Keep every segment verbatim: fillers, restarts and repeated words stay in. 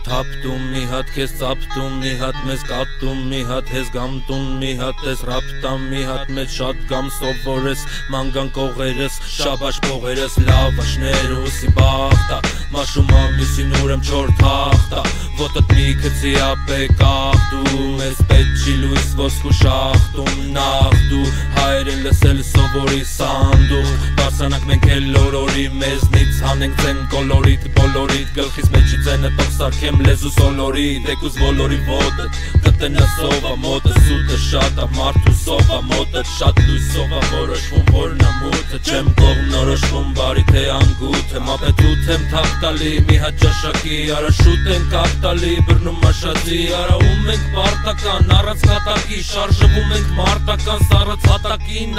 Թափտում մի հատ քեզ ծապտում մի հատ մեզ կատում մի հատ հեզ գամտում մի հատ ես ռապտամ մի հատ մեծ շատ գամ սովորես մանգան կողերս շաբաշ փողերս լավաշներ ուսի բախտա մաշում ամիսին ուրեմ չոր թախտա ոտդ մի քցի ապե կախտու մեզ պետք չի լույս ոսկու շախտում նախդու հայրեն լսել սովորի սանդուղ բարսանանք մենք էլ օրորի մեզնից հանենք ձեն կոլորիտ բոլորիտ գլխիս մեջի ձենը տող սարքեմ լեզու սոլորի դեկուզ ոլորի ոտը կտնա սովա մոտը սուտը շատա մարդու սովա մոտը շատ լույսովա որոշվում որնա մութը չեմ կողմ նորոշվում բարի թե անգութը մապետութ եմ թաղտալի մի հատ ճաշակի արա շուտ են կապտալի բրնում մաշածի արա ում ենք պարտական առանց կատակի շարժվում ենք մարտական սառած հատակին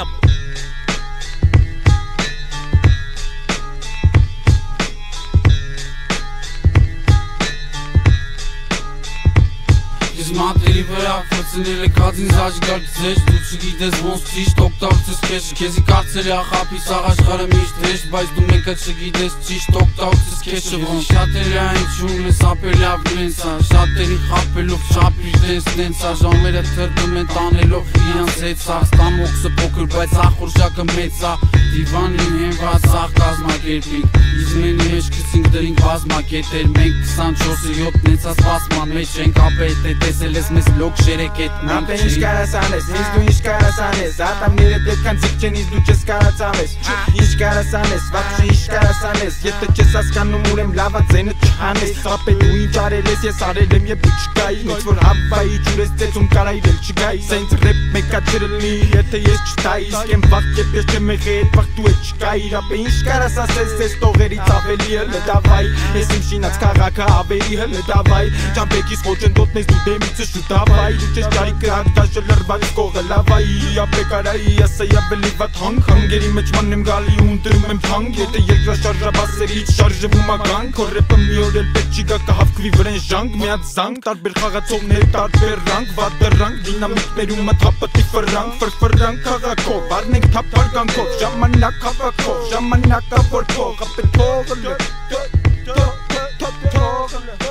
Մատերի վրա ֆրծնել է կածին զաջգար ձեջ Դու չգիտես ոնց ճիշտ օգտագործես քեզ Քեզի կարծել է ախապի սաղ աշխարը միշտ հեշտ Բայց դու մեկը չգիտես ճիշտ օգտագործես քեզ Ոնց շատերի այն չուն ես ապել լավ նենսա Շատերի խապելով չապիր դենս նենսա Ժամերը թրդում են տանելով իրանց հեցա Ստամոքսը փոքր բայց ախորժակը մեծա Դիվանին հենված սաղ կազմակերպինք Իզմենի հեշկսինք դրինք բազմակետեր Մենք քսանչորսը յոթ նենցած բասման մեջ ենք ապել տեսել ես մեզ լոք շերեկետ Ապե ինչ կարաս անես, ինձ դու ինչ կարաս անես Ատամները դետքան ձիք չեն, ինձ դու չես կարաց ամես Ինչ կարաս անես, վաղշը ինչ կարաս անես Եթե չես ասկանում ուրեմ լավա ձենը չհանես Ապե դու ինչ արել ես, ես արել եմ և դու չկայի Նոց որ հավայի ջուր ես ծեցում կարայրել չգայի Սենց ռեպ մեկա չրլնի, եթե ես չտայի Իսկ եմ վաղ կեպ ես չեմ եղե էդ վաղ դու է չկայիր Ապե ինչ կարաս ասես, ես տողերից ավելի հլը դավայ Ես իմ շինած քաղաքը ավելի հլը դավայ Ճամպեկիս խոչնդոտնես դու դեմիցը շուտավայ Դու չես ճարի կրակ դաշը լրվալիս կողը լավայի Ապե կարայի ասա յավելի վատ հանք Հանգերի մեջ ման եմ գալի ու ընտրում եմ թանք Եթե երկրաշարժաբասերից շարժվում ական Քո ռեպը մի օր էլ պետք չի գա կհավկվի վրեն ժանք Մի հատ զանք տարբեր խաղացողներ տարբեր ռանք Վատը ռանք դինամիկներում մթապտի ֆրանք Ֆրֆրանք քաղաքով արնենք թապ հարգանքով Ժամանակ հավաքով ժամանակավոր փող Ապե թողը լը թողը